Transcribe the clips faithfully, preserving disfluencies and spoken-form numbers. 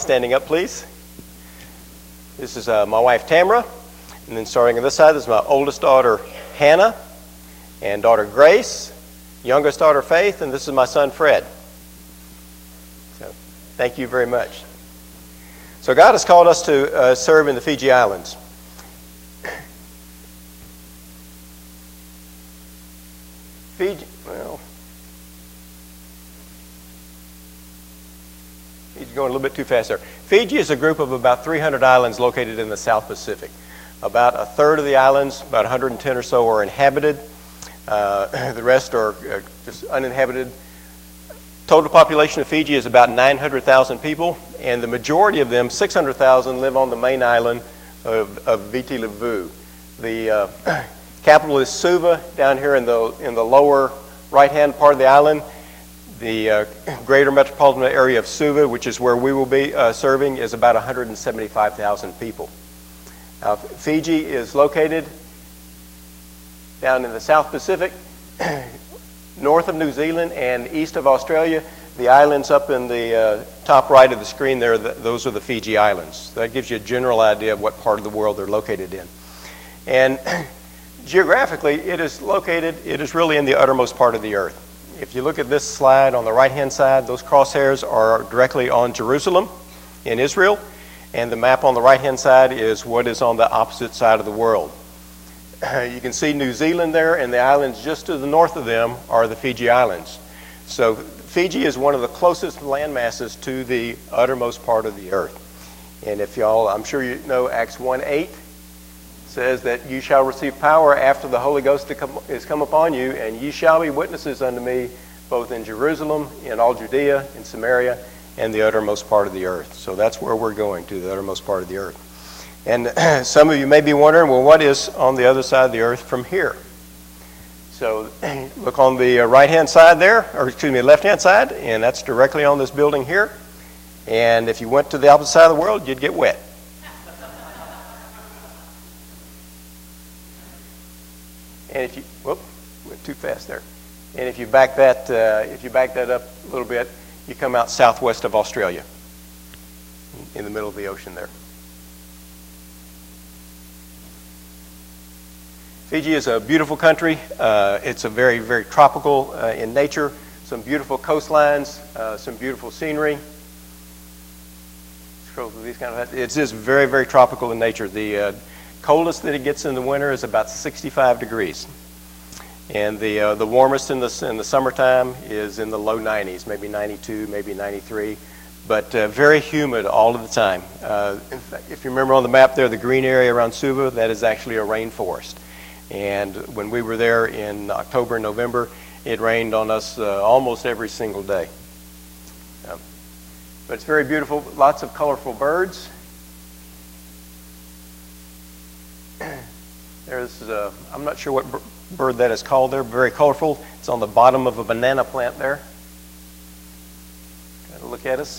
standing up, please. This is uh, my wife, Tamara. And then starting on this side, this is my oldest daughter, Hannah, and daughter, Grace, youngest daughter, Faith, and this is my son, Fred. So, thank you very much. So God has called us to uh, serve in the Fiji Islands. Fiji, well, he's going a little bit too fast there. Fiji is a group of about three hundred islands located in the South Pacific. About a third of the islands, about one hundred ten or so, are inhabited. Uh, the rest are uh, just uninhabited. Total population of Fiji is about nine hundred thousand people, and the majority of them, six hundred thousand, live on the main island of, of Viti Levu. The uh, capital is Suva, down here in the in the lower right-hand part of the island. The uh, greater metropolitan area of Suva, which is where we will be uh, serving, is about one hundred seventy-five thousand people. Uh, Fiji is located down in the South Pacific, north of New Zealand and east of Australia. The islands up in the uh, top right of the screen there, the, those are the Fiji Islands. That gives you a general idea of what part of the world they're located in. And geographically, it is located, it is really in the uttermost part of the earth. If you look at this slide on the right-hand side, those crosshairs are directly on Jerusalem in Israel. And the map on the right-hand side is what is on the opposite side of the world. You can see New Zealand there, and the islands just to the north of them are the Fiji Islands. So Fiji is one of the closest land masses to the uttermost part of the earth. And if y'all, I'm sure you know Acts one eight says that you shall receive power after the Holy Ghost to come, is come upon you, and ye shall be witnesses unto me both in Jerusalem, in all Judea, in Samaria, and the uttermost part of the earth. So that's where we're going, to the uttermost part of the earth. And some of you may be wondering, well, what is on the other side of the earth from here? So look on the right-hand side there, or excuse me, left-hand side, and that's directly on this building here. And if you went to the opposite side of the world, you'd get wet. And if you, whoop, went too fast there. And if you back that, uh, if you back that up a little bit, you come out southwest of Australia, in the middle of the ocean there. Fiji is a beautiful country. Uh, it's a very, very tropical uh, in nature. Some beautiful coastlines, uh, some beautiful scenery. Scroll through these kind of. It's just very, very tropical in nature. The uh, coldest that it gets in the winter is about sixty-five degrees. And the uh, the warmest in the in the summertime is in the low nineties, maybe ninety-two, maybe ninety-three, but uh, very humid all of the time. Uh, in fact, if you remember on the map there, the green area around Suva, that is actually a rainforest. And when we were there in October and November, it rained on us uh, almost every single day. Um, but it's very beautiful. Lots of colorful birds. There's uh, I'm not sure what bird that is called there, very colorful. It's on the bottom of a banana plant there. Kind of look at us.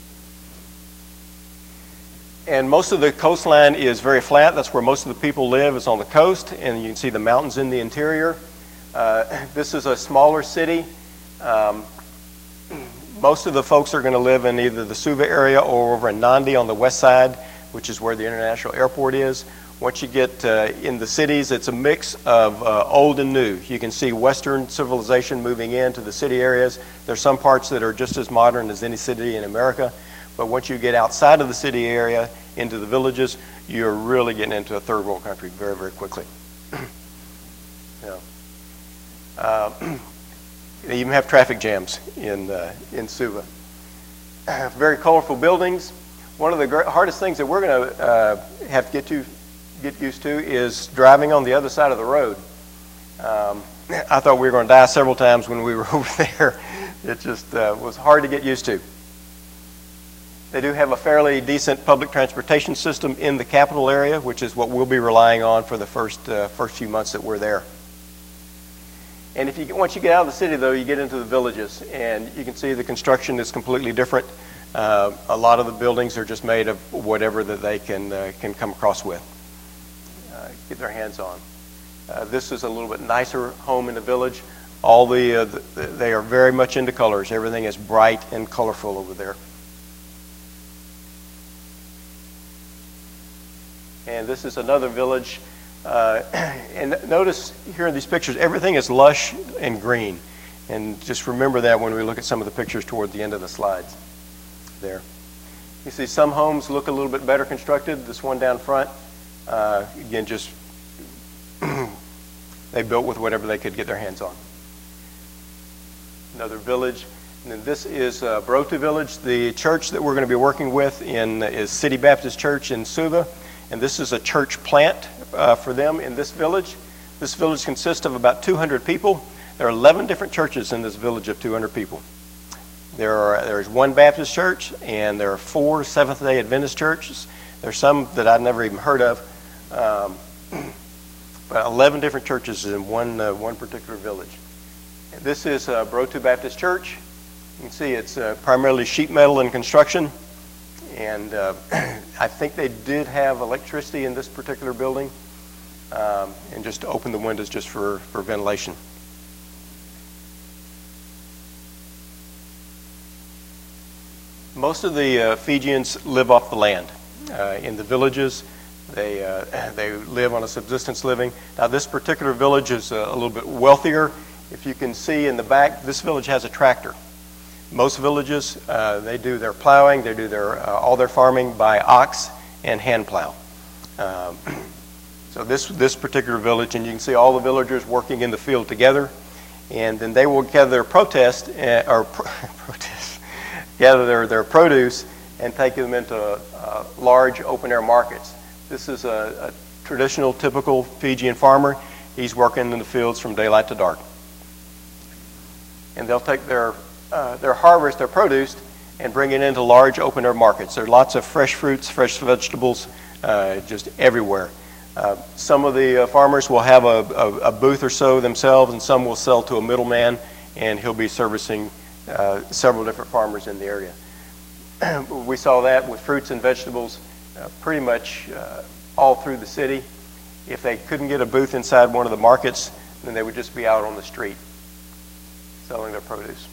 And most of the coastline is very flat. That's where most of the people live, is on the coast, and you can see the mountains in the interior. Uh, this is a smaller city. Um, most of the folks are going to live in either the Suva area or over in Nandi on the west side, which is where the international airport is. Once you get uh, in the cities, it's a mix of uh, old and new. You can see Western civilization moving into the city areas. There's some parts that are just as modern as any city in America. But once you get outside of the city area into the villages, you're really getting into a third world country very, very quickly. Yeah. Uh, they even have traffic jams in, uh, in Suva. Very colorful buildings. One of the great, hardest things that we're going to uh, have to get to get used to is driving on the other side of the road. Um, I thought we were going to die several times when we were over there. It just uh, was hard to get used to. They do have a fairly decent public transportation system in the capital area, which is what we'll be relying on for the first uh, first few months that we're there. And if you once you get out of the city, though, you get into the villages, and you can see the construction is completely different. Uh, a lot of the buildings are just made of whatever that they can uh, can come across with, uh, get their hands on. Uh, this is a little bit nicer home in the village. All the, uh, the they are very much into colors. Everything is bright and colorful over there. And this is another village. Uh, and notice here in these pictures, everything is lush and green. And just remember that when we look at some of the pictures toward the end of the slides there. You see some homes look a little bit better constructed. This one down front, uh, again, just they built with whatever they could get their hands on. Another village. And then this is uh, Brotu Village. The church that we're going to be working with in is City Baptist Church in Suva. And this is a church plant uh, for them in this village. This village consists of about two hundred people. There are eleven different churches in this village of two hundred people. There are there's one Baptist church, and there are four Seventh-day Adventist churches. There's some that I'd never even heard of, um, but eleven different churches in one uh, one particular village. And this is uh, Brotu Baptist Church. You can see it's uh, primarily sheet metal and construction, and uh, I think they did have electricity in this particular building, um, and just open the windows just for, for ventilation. Most of the uh, Fijians live off the land. Uh, in the villages, they, uh, they live on a subsistence living. Now this particular village is uh, a little bit wealthier. If you can see in the back, this village has a tractor. Most villages, uh, they do their plowing, they do their, uh, all their farming by ox and hand plow. Um, so this, this particular village, and you can see all the villagers working in the field together, and then they will gather their protest, uh, or pro protest, gather their, their produce and take them into uh, large open-air markets. This is a, a traditional, typical Fijian farmer. He's working in the fields from daylight to dark. And they'll take their, uh, their harvest, their produce, and bring it into large open-air markets. There are lots of fresh fruits, fresh vegetables, uh, just everywhere. Uh, some of the uh, farmers will have a, a, a booth or so themselves, and some will sell to a middleman, and he'll be servicing uh, several different farmers in the area. We saw that with fruits and vegetables uh, pretty much uh, all through the city. If they couldn't get a booth inside one of the markets, then they would just be out on the street selling their produce.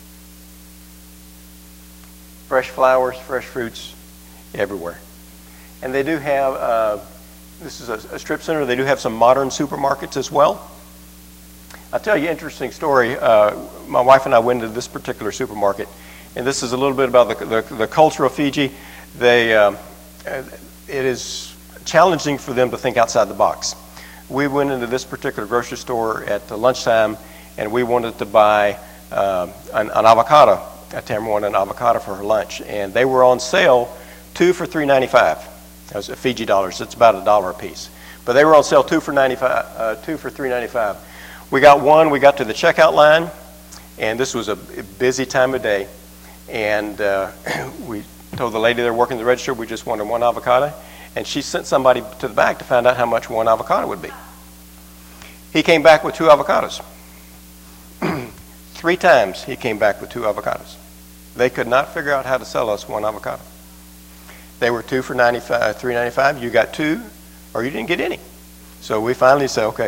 Fresh flowers, fresh fruits, everywhere. And they do have, uh, this is a, a strip center, they do have some modern supermarkets as well. I'll tell you an interesting story. Uh, my wife and I went into this particular supermarket, and this is a little bit about the, the, the culture of Fiji. They, um, it is challenging for them to think outside the box. We went into this particular grocery store at lunchtime, and we wanted to buy uh, an, an avocado. Tamara wanted an avocado for her lunch, and they were on sale, two for three ninety-five. That was Fiji dollars. It's about a dollar a piece, but they were on sale two for ninety-five, uh, two for three ninety-five. We got one. We got to the checkout line, and this was a busy time of day, and uh, we told the lady there working the register we just wanted one avocado, and she sent somebody to the back to find out how much one avocado would be. He came back with two avocados. Three times he came back with two avocados. They could not figure out how to sell us one avocado. They were two for ninety-five, three ninety-five. You got two, or you didn't get any. So we finally said, okay.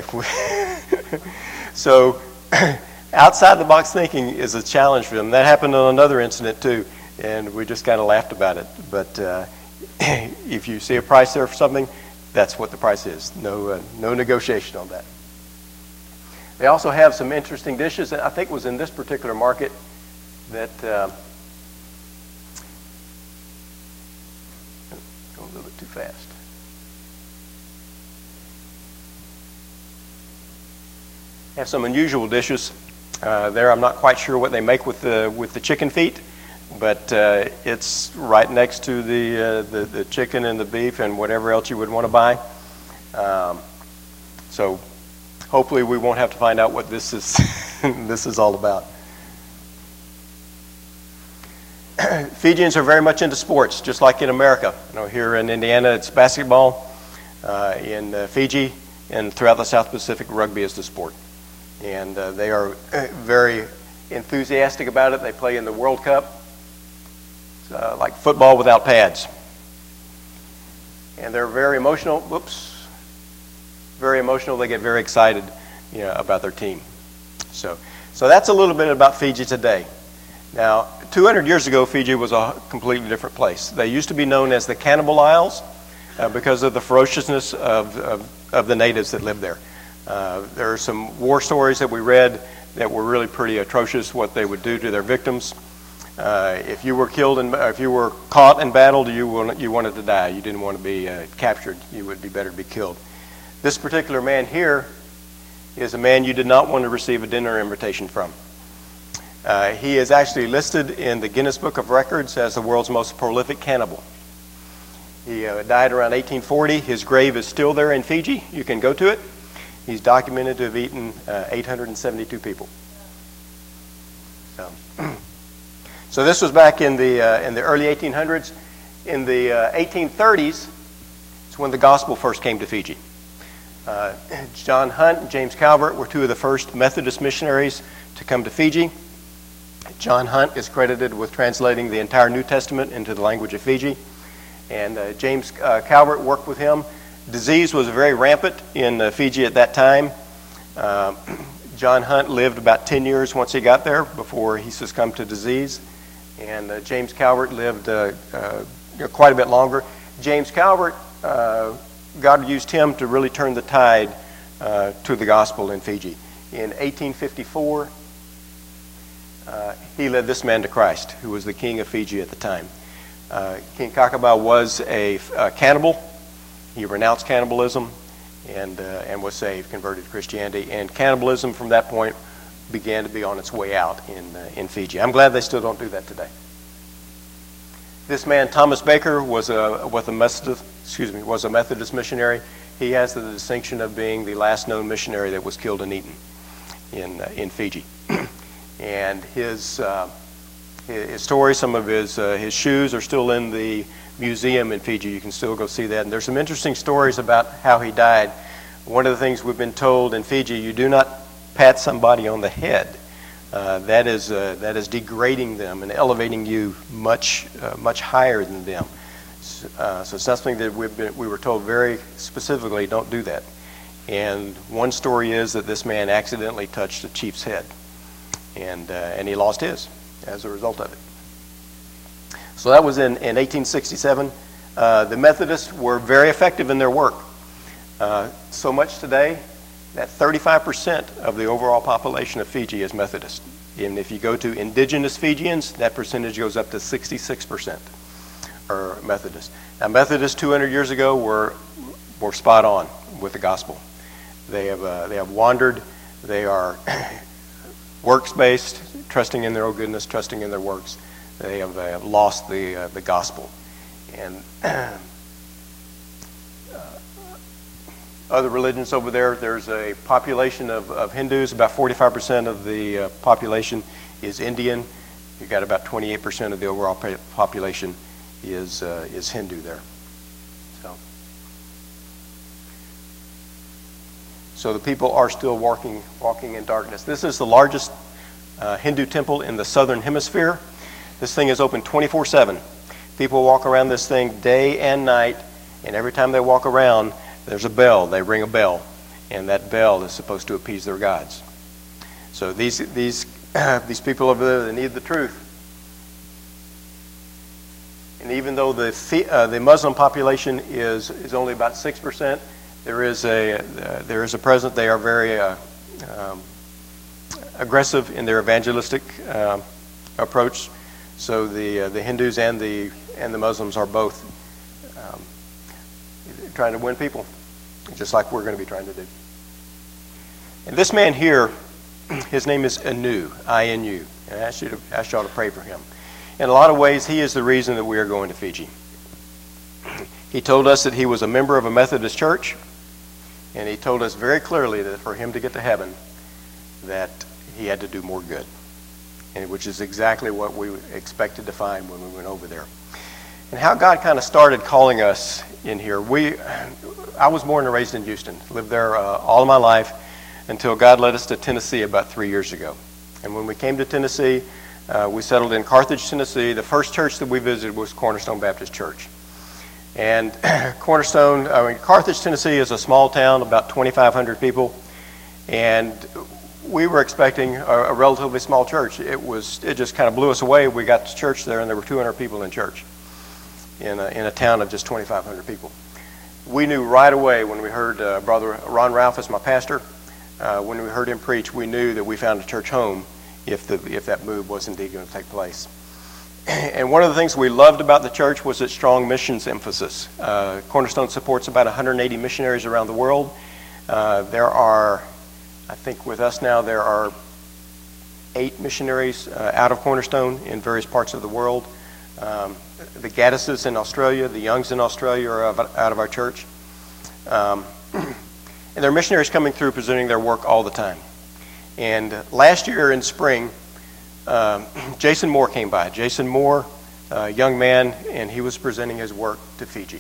So outside the box thinking is a challenge for them. That happened on another incident too, and we just kind of laughed about it. But uh, if you see a price there for something, that's what the price is. No, uh, no negotiation on that. They also have some interesting dishes. I think it was in this particular market that uh, go a little bit too fast. Have some unusual dishes uh, there. I'm not quite sure what they make with the with the chicken feet, but uh, it's right next to the, uh, the the chicken and the beef and whatever else you would want to buy. Um, so. Hopefully we won't have to find out what this is this is all about. Fijians are very much into sports, just like in America. You know, here in Indiana it's basketball. Uh, in uh, Fiji and throughout the South Pacific, rugby is the sport. And uh, they are very enthusiastic about it. They play in the World Cup. It's uh, like football without pads. And they're very emotional. Whoops. Very emotional. They get very excited, you know, about their team. So, so that's a little bit about Fiji today. Now, two hundred years ago, Fiji was a completely different place. They used to be known as the Cannibal Isles. uh, because of the ferociousness of, of, of the natives that lived there. Uh, there are some war stories that we read that were really pretty atrocious, what they would do to their victims. Uh, if you were killed and if you were caught in battle, you wanted, you wanted to die. You didn't want to be uh, captured. You would be better to be killed. This particular man here is a man you did not want to receive a dinner invitation from. Uh, he is actually listed in the Guinness Book of Records as the world's most prolific cannibal. He uh, died around eighteen forty. His grave is still there in Fiji. You can go to it. He's documented to have eaten uh, eight hundred seventy-two people. So, so this was back in the uh, in the early eighteen hundreds. In the uh, eighteen thirties, it's when the gospel first came to Fiji. Uh, John Hunt and James Calvert were two of the first Methodist missionaries to come to Fiji. John Hunt is credited with translating the entire New Testament into the language of Fiji, and uh, James uh, Calvert worked with him. Disease was very rampant in uh, Fiji at that time. Uh, John Hunt lived about ten years once he got there before he succumbed to disease, and uh, James Calvert lived uh, uh, quite a bit longer. James Calvert, uh, God used him to really turn the tide uh, to the gospel in Fiji. In eighteen fifty-four, uh, he led this man to Christ, who was the king of Fiji at the time. Uh, King Kakaba was a, a cannibal. He renounced cannibalism and, uh, and was saved, converted to Christianity. And cannibalism from that point began to be on its way out in, uh, in Fiji. I'm glad they still don't do that today. This man, Thomas Baker, was a, was a Methodist, excuse me, was a Methodist missionary. He has the distinction of being the last known missionary that was killed and eaten in, uh, in Fiji. And his, uh, his story, some of his, uh, his shoes are still in the museum in Fiji. You can still go see that. And there's some interesting stories about how he died. One of the things we've been told in Fiji, you do not pat somebody on the head. Uh, that is uh, that is degrading them and elevating you much uh, much higher than them. Uh, so it's something that we've been, we were told very specifically, don't do that. And one story is that this man accidentally touched a chief's head, and uh, and he lost his as a result of it. So that was in, in eighteen sixty-seven. Uh, the Methodists were very effective in their work. Uh, so much today that thirty-five percent of the overall population of Fiji is Methodist. And if you go to indigenous Fijians, that percentage goes up to sixty-six percent are Methodist. Now, Methodists two hundred years ago were, were spot on with the gospel. They have, uh, they have wandered. They are works-based, trusting in their own goodness, trusting in their works. They have, they have lost the, uh, the gospel. And uh, other religions over there, there's a population of, of Hindus. About forty-five percent of the uh, population is Indian. You've got about twenty-eight percent of the overall population is, uh, is Hindu there. So. So the people are still walking, walking in darkness. This is the largest uh, Hindu temple in the southern hemisphere. This thing is open twenty-four seven. People walk around this thing day and night, and every time they walk around, there's a bell. They ring a bell, and that bell is supposed to appease their gods. So these these uh, these people over there, they need the truth. And even though the uh, the Muslim population is is only about six percent, there is a uh, there is a present. They are very uh, um, aggressive in their evangelistic uh, approach. So the uh, the Hindus and the and the Muslims are both um, trying to win people, just like we're going to be trying to do. And this man here, his name is Anu, I N U. And I ask you to ask y'all to pray for him. In a lot of ways, he is the reason that we are going to Fiji. He told us that he was a member of a Methodist church, and he told us very clearly that for him to get to heaven, that he had to do more good. And which is exactly what we expected to find when we went over there. And how God kind of started calling us in here. We, I was born and raised in Houston. Lived there uh, all of my life until God led us to Tennessee about three years ago. And when we came to Tennessee, uh, we settled in Carthage, Tennessee. The first church that we visited was Cornerstone Baptist Church. And Cornerstone, I mean, Carthage, Tennessee is a small town, about twenty-five hundred people. And we were expecting a, a relatively small church. It was, it just kind of blew us away. We got to church there, and there were two hundred people in church in a, in a town of just twenty-five hundred people. we knew right away when we heard uh, Brother Ron Ralph as my pastor, uh, when we heard him preach, we knew that we found a church home if, the, if that move was indeed going to take place. And one of the things we loved about the church was its strong missions emphasis. Uh, Cornerstone supports about one hundred eighty missionaries around the world. Uh, there are, I think with us now, there are eight missionaries uh, out of Cornerstone in various parts of the world. Um, the Gaddises in Australia, the Youngs in Australia are out of our church. Um, and there are missionaries coming through presenting their work all the time. And last year in spring, um, Jason Moore came by. Jason Moore, a young man, and he was presenting his work to Fiji.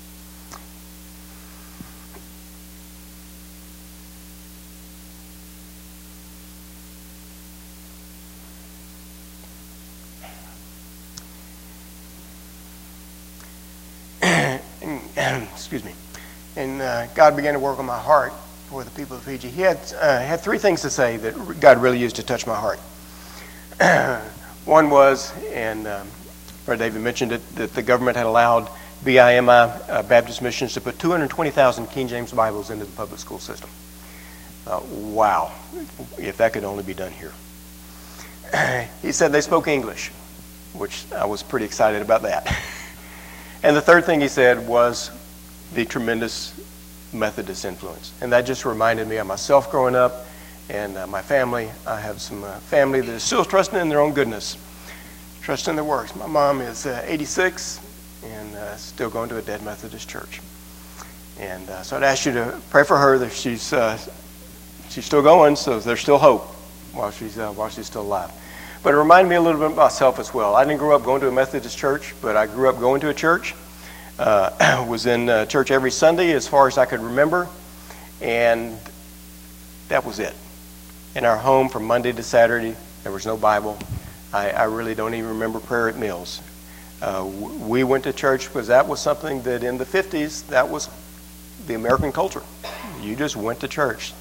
Excuse me. And uh, God began to work on my heart for the people of Fiji. He had uh, had three things to say that God really used to touch my heart. One was, and um, Brother David mentioned it, that the government had allowed B I M I uh, Baptist Missions to put two hundred twenty thousand King James Bibles into the public school system. Uh, wow, if that could only be done here. He said they spoke English, which I was pretty excited about that. And the third thing he said was the tremendous Methodist influence. And that just reminded me of myself growing up and uh, my family. I have some uh, family that is still trusting in their own goodness, trusting in their works. My mom is uh, eighty-six and uh, still going to a dead Methodist church. And uh, so I'd ask you to pray for her that she's uh, she's still going, so there's still hope while she's uh, while she's still alive. But it reminded me a little bit of myself as well. I didn't grow up going to a Methodist church, but I grew up going to a church. Uh, was in uh, church every Sunday as far as I could remember, and that was it. In our home from Monday to Saturday, there was no Bible. I, I really don't even remember prayer at meals. Uh, we went to church because that was something that in the fifties, that was the American culture. You just went to church.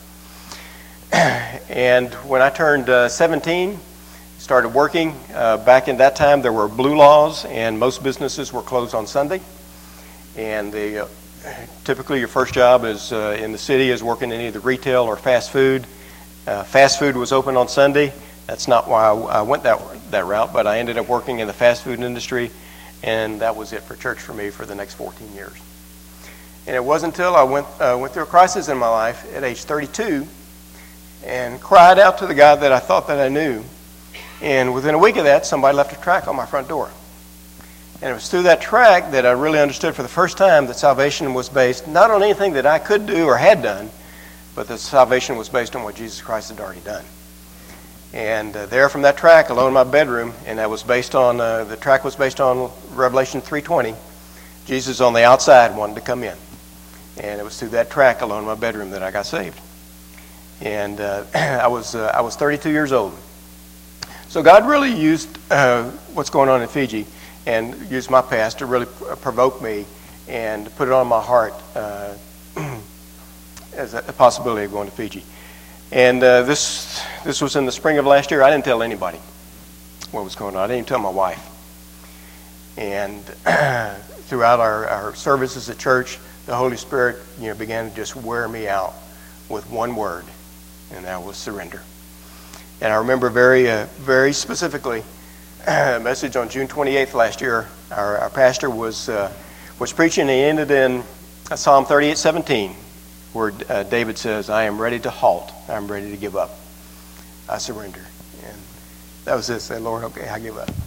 And when I turned uh, seventeen, started working, uh, back in that time there were blue laws and most businesses were closed on Sunday. And the, uh, typically your first job is uh, in the city is working in either retail or fast food. Uh, fast food was open on Sunday. That's not why I, I went that, that route, but I ended up working in the fast food industry, and that was it for church for me for the next fourteen years. And it wasn't until I went, uh, went through a crisis in my life at age thirty-two and cried out to the God that I thought that I knew. And within a week of that, somebody left a tract on my front door. And it was through that tract that I really understood for the first time that salvation was based not on anything that I could do or had done, but that salvation was based on what Jesus Christ had already done. And uh, there from that tract, alone in my bedroom, and that was based on, uh, the tract was based on Revelation three twenty. Jesus on the outside wanted to come in. And it was through that tract alone in my bedroom that I got saved. And uh, I was uh, I was thirty-two years old. So God really used uh, what's going on in Fiji and used my past to really provoke me and put it on my heart uh, as a possibility of going to Fiji. And uh, this this was in the spring of last year. I didn't tell anybody what was going on. I didn't even tell my wife. And throughout our, our services at church, the Holy Spirit, you know, began to just wear me out with one word, and that was surrender. And I remember very, uh, very specifically a message on June twenty-eighth last year. Our, our pastor was uh, was preaching, and he ended in Psalm thirty-eight seventeen, where uh, David says, "I am ready to halt. I am ready to give up. I surrender." And that was it. Say, "Lord, okay, I give up."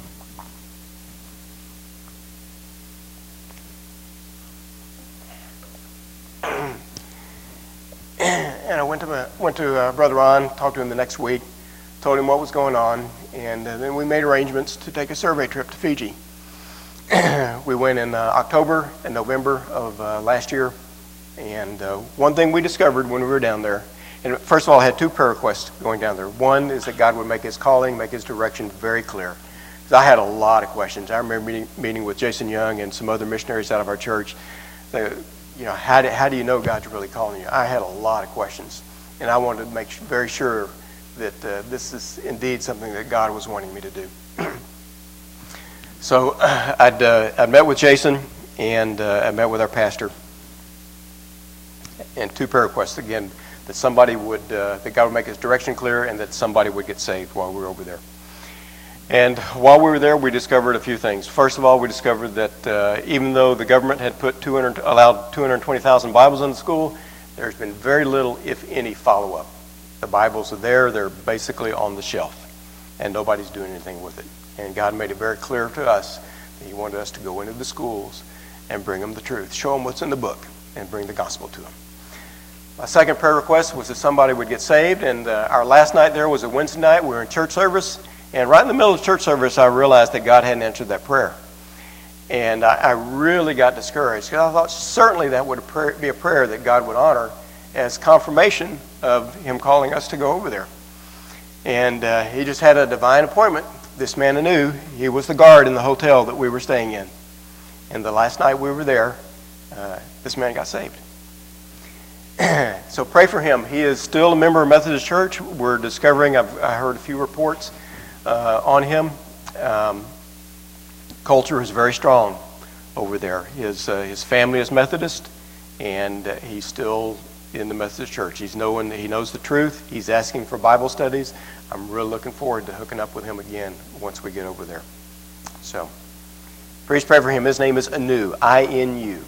And I went to my, went to uh, Brother Ron, talked to him the next week, told him what was going on, and uh, then we made arrangements to take a survey trip to Fiji. We went in uh, October and November of uh, last year, and uh, one thing we discovered when we were down there, and first of all, I had two prayer requests going down there. One is that God would make his calling, make his direction very clear. Because I had a lot of questions. I remember meeting, meeting with Jason Young and some other missionaries out of our church. They, you know, how do, how do you know God's really calling you? I had a lot of questions, and I wanted to make very sure that uh, this is indeed something that God was wanting me to do. So uh, I'd, uh, I'd met with Jason, and uh, I met with our pastor, And two prayer requests, again, that somebody would, uh, that God would make his direction clear and that somebody would get saved while we were over there. And while we were there, we discovered a few things. First of all, we discovered that uh, even though the government had put two hundred, allowed two hundred twenty thousand Bibles in the school, there's been very little, if any, follow-up. The Bibles are there, they're basically on the shelf, and nobody's doing anything with it. And God made it very clear to us that he wanted us to go into the schools and bring them the truth, show them what's in the book, and bring the gospel to them. My second prayer request was that somebody would get saved, and uh, our last night there was a Wednesday night. We were in church service, and right in the middle of church service, I realized that God hadn't answered that prayer. And I, I really got discouraged, because I thought certainly that would be a prayer that God would honor as confirmation of him calling us to go over there. And uh, he just had a divine appointment. This man I knew, he was the guard in the hotel that we were staying in. And the last night we were there, uh, this man got saved. So pray for him. He is still a member of Methodist Church. We're discovering, I've I heard a few reports uh, on him. Um, culture is very strong over there. His, uh, his family is Methodist, and uh, he's still in the Methodist Church. He's knowing, he knows the truth. He's asking for Bible studies. I'm really looking forward to hooking up with him again once we get over there. So, please pray for him. His name is Anu, I N U.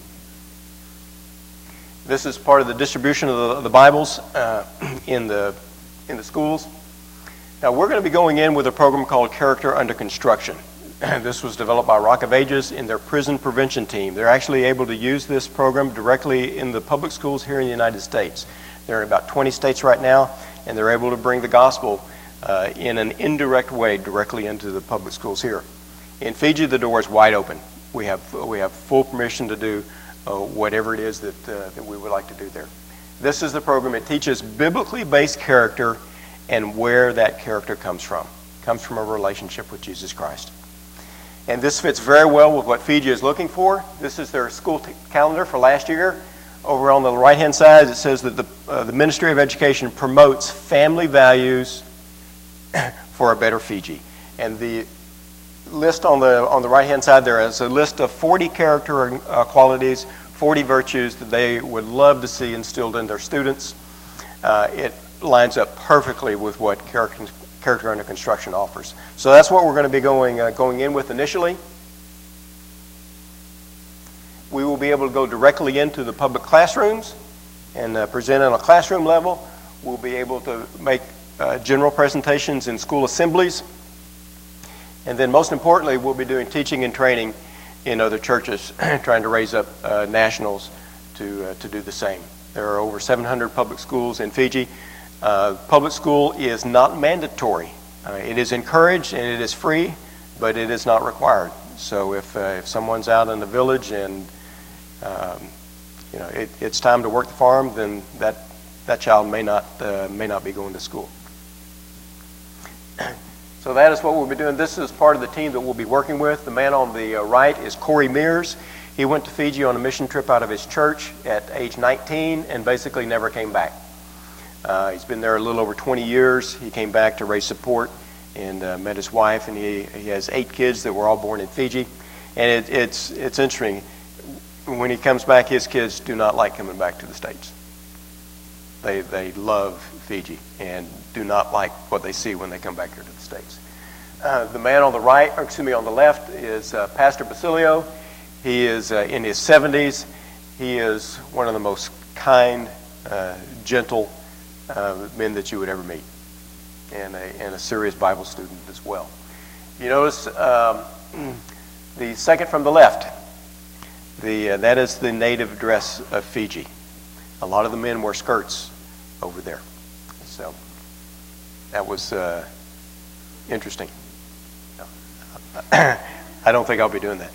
This is part of the distribution of the, the Bibles uh, in the in the schools. Now, we're going to be going in with a program called Character Under Construction. This was developed by Rock of Ages in their prison prevention team. They're actually able to use this program directly in the public schools here in the United States. They're in about twenty states right now, and they're able to bring the gospel uh, in an indirect way directly into the public schools here. In Fiji, the door is wide open. We have we have full permission to do uh, whatever it is that uh, that we would like to do there. This is the program. It teaches biblically based character and where that character comes from. It comes from a relationship with Jesus Christ. And this fits very well with what Fiji is looking for. This is their school t- calendar for last year. Over on the right-hand side, it says that the, uh, the Ministry of Education promotes family values for a better Fiji. And the list on the on the right-hand side there is a list of forty character uh, qualities, forty virtues that they would love to see instilled in their students. Uh, it lines up perfectly with what character Character Under Construction offers. So that's what we're going to be going uh, going in with initially. We will be able to go directly into the public classrooms and uh, present on a classroom level. We'll be able to make uh, general presentations in school assemblies. And then most importantly, we'll be doing teaching and training in other churches, trying to raise up uh, nationals to, uh, to do the same. There are over seven hundred public schools in Fiji. Uh, public school is not mandatory. Uh, it is encouraged and it is free, but it is not required. So if uh, if someone's out in the village and um, you know it, it's time to work the farm, then that that child may not uh, may not be going to school. So that is what we'll be doing. This is part of the team that we'll be working with. The man on the uh, right is Corey Mears. He went to Fiji on a mission trip out of his church at age nineteen and basically never came back. Uh, he's been there a little over twenty years. He came back to raise support and uh, met his wife, and he, he has eight kids that were all born in Fiji. And it, it's it's interesting. When he comes back, his kids do not like coming back to the States. They they love Fiji and do not like what they see when they come back here to the States. Uh, the man on the right, or excuse me, on the left is uh, Pastor Basilio. He is uh, in his seventies. He is one of the most kind, uh, gentle Uh, men that you would ever meet, and a, and a serious Bible student as well. You notice um, the second from the left, the uh, that is the native dress of Fiji. A lot of the men wear skirts over there, so that was uh, interesting. I don't think I'll be doing that.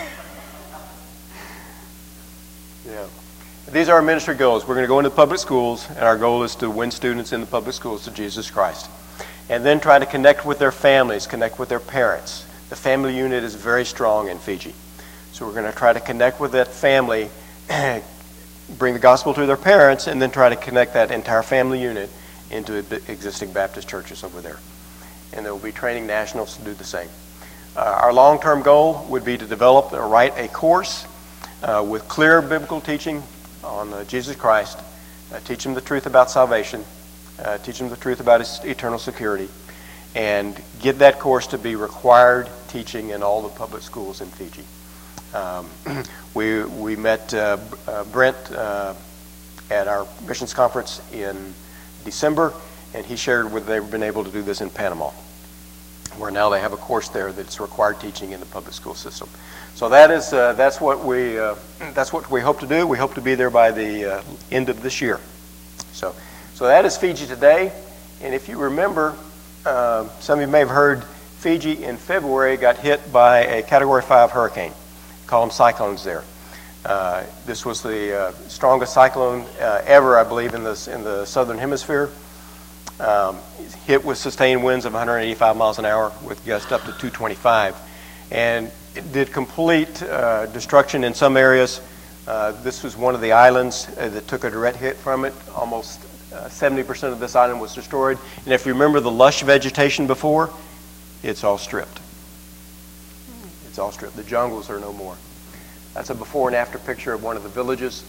Yeah. These are our ministry goals. We're going to go into public schools, and our goal is to win students in the public schools to Jesus Christ. And then try to connect with their families, connect with their parents. The family unit is very strong in Fiji. So we're going to try to connect with that family, bring the gospel to their parents, and then try to connect that entire family unit into existing Baptist churches over there. And there will be training nationals to do the same. Uh, our long-term goal would be to develop or write a course uh, with clear biblical teaching on uh, Jesus Christ, uh, teach them the truth about salvation, uh, teach them the truth about his eternal security, and get that course to be required teaching in all the public schools in Fiji. Um, we we met uh, uh, Brent uh, at our missions conference in December, and he shared whether they've been able to do this in Panama, where now they have a course there that's required teaching in the public school system. So that is uh, that's what we uh, that's what we hope to do. We hope to be there by the uh, end of this year. So so that is Fiji today. And if you remember, uh, some of you may have heard Fiji in February got hit by a Category five hurricane. Call them cyclones there. Uh, this was the uh, strongest cyclone uh, ever, I believe, in the in the southern hemisphere. Um, hit with sustained winds of one hundred eighty-five miles an hour with gusts up to two twenty-five, and it did complete uh, destruction in some areas. Uh, this was one of the islands uh, that took a direct hit from it. Almost uh, seventy percent of this island was destroyed. And if you remember the lush vegetation before, it's all stripped. It's all stripped. The jungles are no more. That's a before and after picture of one of the villages.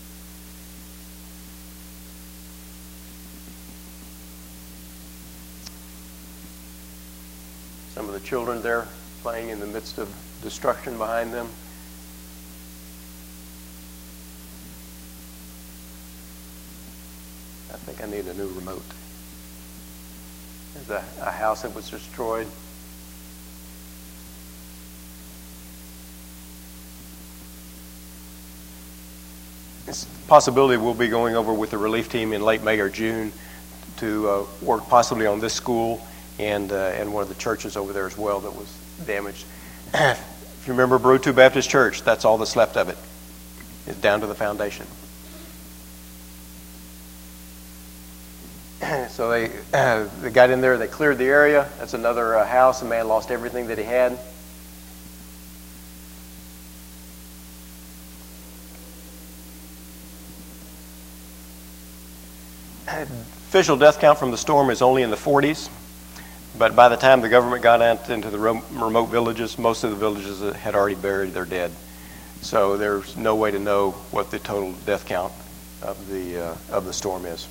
Some of the children there playing in the midst of destruction behind them. I think I need a new remote. There's a, a house that was destroyed. It's a possibility we'll be going over with the relief team in late May or June to uh, work possibly on this school and uh, and one of the churches over there as well that was damaged. If you remember Brutu Baptist Church, that's all that's left of it. It's down to the foundation. So they uh, they got in there, they cleared the area. That's another uh, house. A man lost everything that he had. Official death count from the storm is only in the forties, but by the time the government got out into the remote villages, most of the villages had already buried their dead. So there's no way to know what the total death count of the uh, of the storm is.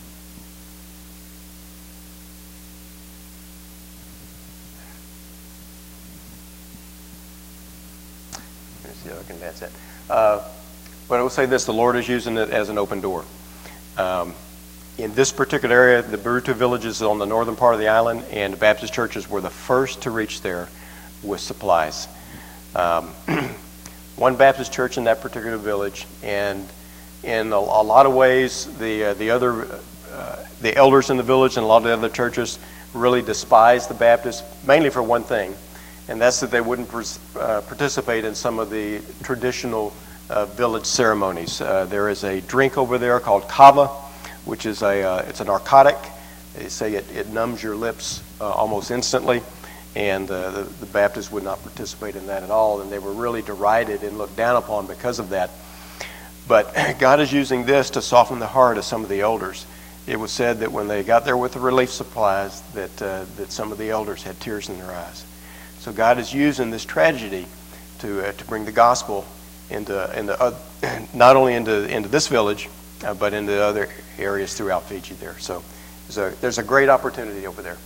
Let me see if I can advance that. Uh, but I will say this: the Lord is using it as an open door. Um, In this particular area, the Brutu village is on the northern part of the island, and the Baptist churches were the first to reach there with supplies. Um, one Baptist church in that particular village, and in a, a lot of ways, the uh, the other uh, the elders in the village and a lot of the other churches really despised the Baptists, mainly for one thing, and that's that they wouldn't uh, participate in some of the traditional uh, village ceremonies. Uh, there is a drink over there called kava, which is a uh, it's a narcotic. They say it, it numbs your lips uh, almost instantly, and uh, the, the Baptists would not participate in that at all, and they were really derided and looked down upon because of that. But God is using this to soften the heart of some of the elders. It was said that when they got there with the relief supplies, that uh, that some of the elders had tears in their eyes. So God is using this tragedy to uh, to bring the gospel into into uh, not only into into this village, Uh, but into other areas throughout Fiji there. So there's a, there's a great opportunity over there.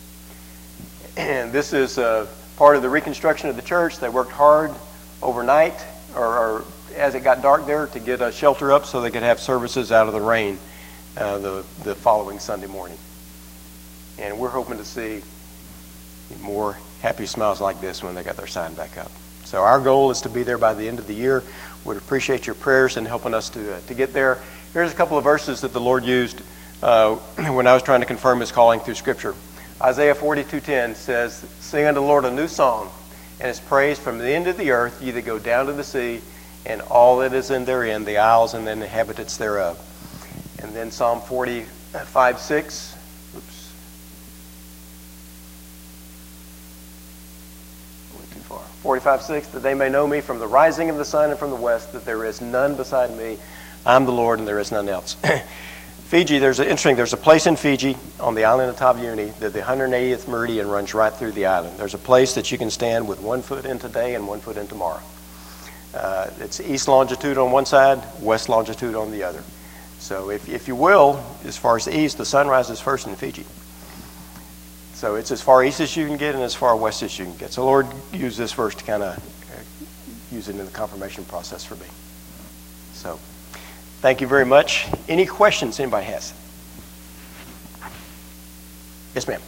And this is uh, part of the reconstruction of the church. They worked hard overnight, or, or as it got dark there, to get a shelter up so they could have services out of the rain uh, the, the following Sunday morning. And we're hoping to see more happy smiles like this when they got their sign back up. So our goal is to be there by the end of the year. Would appreciate your prayers in helping us to uh, to get there. Here's a couple of verses that the Lord used uh, when I was trying to confirm His calling through Scripture. Isaiah forty-two ten says, "Sing unto the Lord a new song, and His praise from the end of the earth, ye that go down to the sea, and all that is in therein, the isles and the inhabitants thereof." And then Psalm forty-five six. Oops. Went too far. forty-five six, "That they may know me from the rising of the sun and from the west, that there is none beside me. I'm the Lord, and there is none else." Fiji, there's an interesting, there's a place in Fiji on the island of Taveuni that the one hundred eightieth meridian runs right through the island. There's a place that you can stand with one foot in today and one foot in tomorrow. Uh, it's east longitude on one side, west longitude on the other. So if, if you will, as far as the east, the sun rises first in Fiji. So it's as far east as you can get and as far west as you can get. So Lord, use this verse to kind of uh, use it in the confirmation process for me. So thank you very much. Any questions anybody has? Yes, ma'am.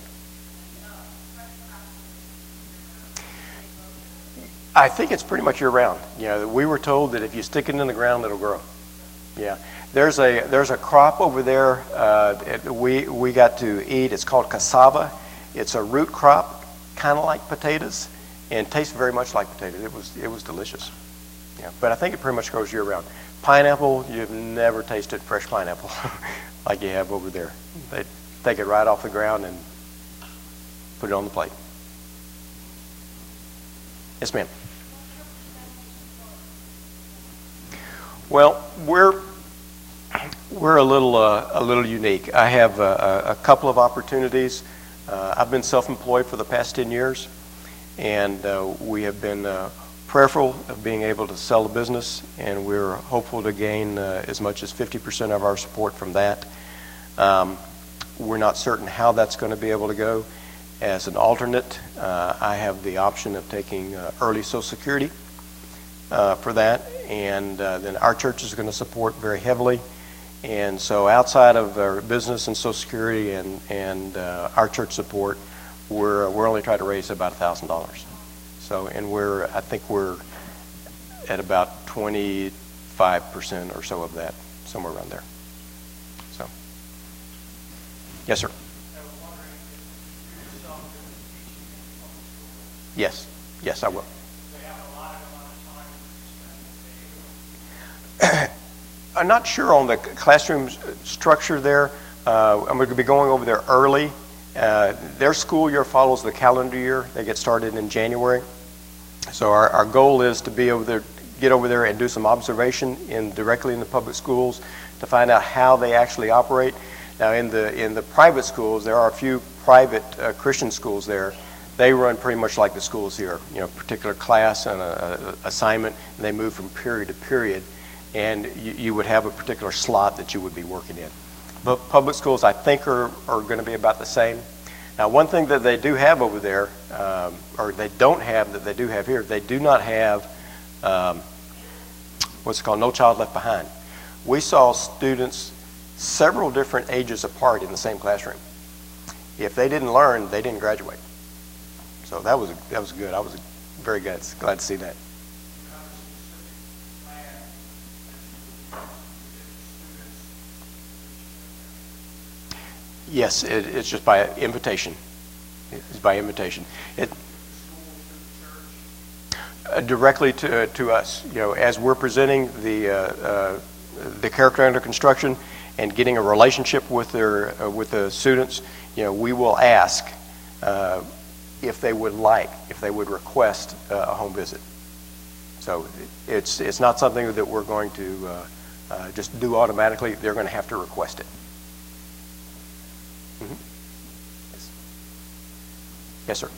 I think it's pretty much year-round. You know, we were told that if you stick it in the ground, it'll grow. Yeah, there's a there's a crop over there uh, it, we we got to eat. It's called cassava. It's a root crop, kind of like potatoes, and tastes very much like potatoes. It was it was delicious. Yeah, but I think it pretty much grows year-round. Pineapple, you've never tasted fresh pineapple like you have over there. They take it right off the ground and put it on the plate. Yes, ma'am. Well, we're we're a little uh, a little unique. I have a, a couple of opportunities. Uh, I've been self-employed for the past ten years, and uh, we have been uh, prayerful of being able to sell the business, and we're hopeful to gain uh, as much as fifty percent of our support from that. Um, we're not certain how that's going to be able to go. As an alternate, uh, I have the option of taking uh, early Social Security uh, for that, and uh, then our church is going to support very heavily. And so outside of our business and Social Security and, and uh, our church support, we're, we're only trying to raise about one thousand dollars. So, and we're, I think we're at about twenty-five percent or so of that, somewhere around there. So, yes, sir. Yes, yes, I will. I'm not sure on the classroom structure there. Uh, I'm going to be going over there early. Uh, their school year follows the calendar year. They get started in January. So our, our goal is to be over there, get over there and do some observation in directly in the public schools to find out how they actually operate. Now, in the in the private schools, there are a few private uh, Christian schools there. They run pretty much like the schools here. You know, particular class and a, a assignment, and they move from period to period. And you, you would have a particular slot that you would be working in. But public schools, I think, are, are going to be about the same. Now, one thing that they do have over there, um, or they don't have that they do have here, they do not have um, what's called No Child Left Behind. We saw students several different ages apart in the same classroom. If they didn't learn, they didn't graduate. So that was that was good. I was very glad, glad to see that. Yes, it, it's just by invitation. It's by invitation. It uh, directly to to us. You know, as we're presenting the uh, uh, the character under construction and getting a relationship with their uh, with the students, you know, we will ask uh, if they would like, if they would request uh, a home visit. So it's it's not something that we're going to uh, uh, just do automatically. They're going to have to request it. Mm-hmm. Yes. Yes, sir.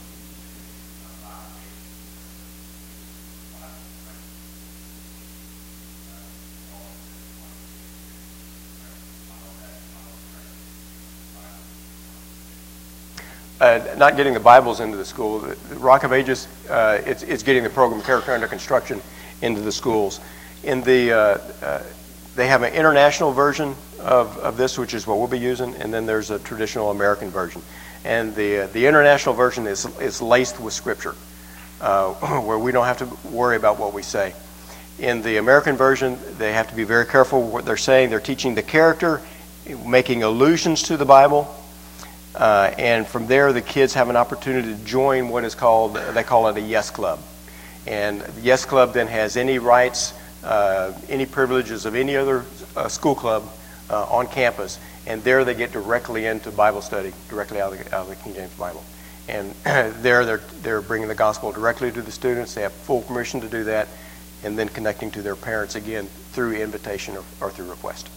Uh, not getting the Bibles into the school. The Rock of Ages, uh, it's, it's getting the program Character Under Construction into the schools. In the, uh, uh, they have an international version of, of this, which is what we'll be using, and then there's a traditional American version. And the, uh, the international version is, is laced with Scripture, uh, where we don't have to worry about what we say. In the American version, they have to be very careful what they're saying. They're teaching the character, making allusions to the Bible. Uh, and from there, the kids have an opportunity to join what is called, they call it a Yes Club. And the Yes Club then has any rights, uh, any privileges of any other uh, school club uh, on campus. And there they get directly into Bible study, directly out of the, out of the King James Bible. And there they're, they're bringing the gospel directly to the students. They have full permission to do that. And then connecting to their parents again through invitation or, or through request.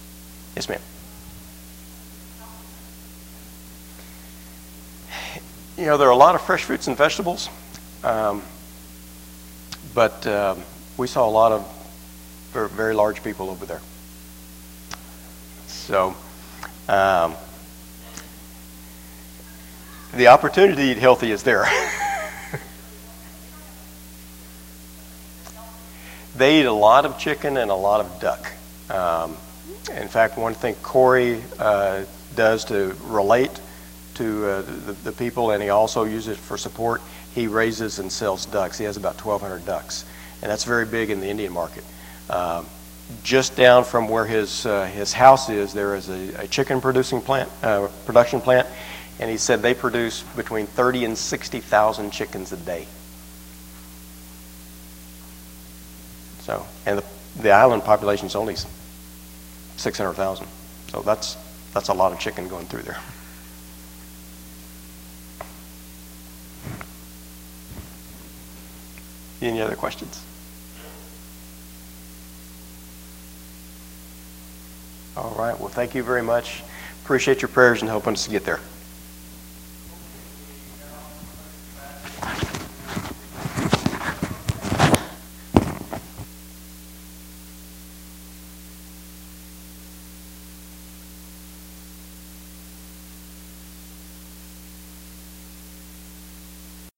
Yes, ma'am. you know, there are a lot of fresh fruits and vegetables, um, but um, we saw a lot of very, very large people over there. So um, the opportunity to eat healthy is there. They eat a lot of chicken and a lot of duck. Um, in fact, one thing Corey uh, does to relate to uh, the, the people, and he also uses it for support, he raises and sells ducks. He has about twelve hundred ducks, and that's very big in the Indian market. Um, just down from where his uh, his house is, there is a, a chicken producing plant, uh, production plant, and he said they produce between thirty and sixty thousand chickens a day. So, and the, the island population is only six hundred thousand. So that's that's a lot of chicken going through there. Any other questions? All right. Well, thank you very much. Appreciate your prayers and helping us to get there.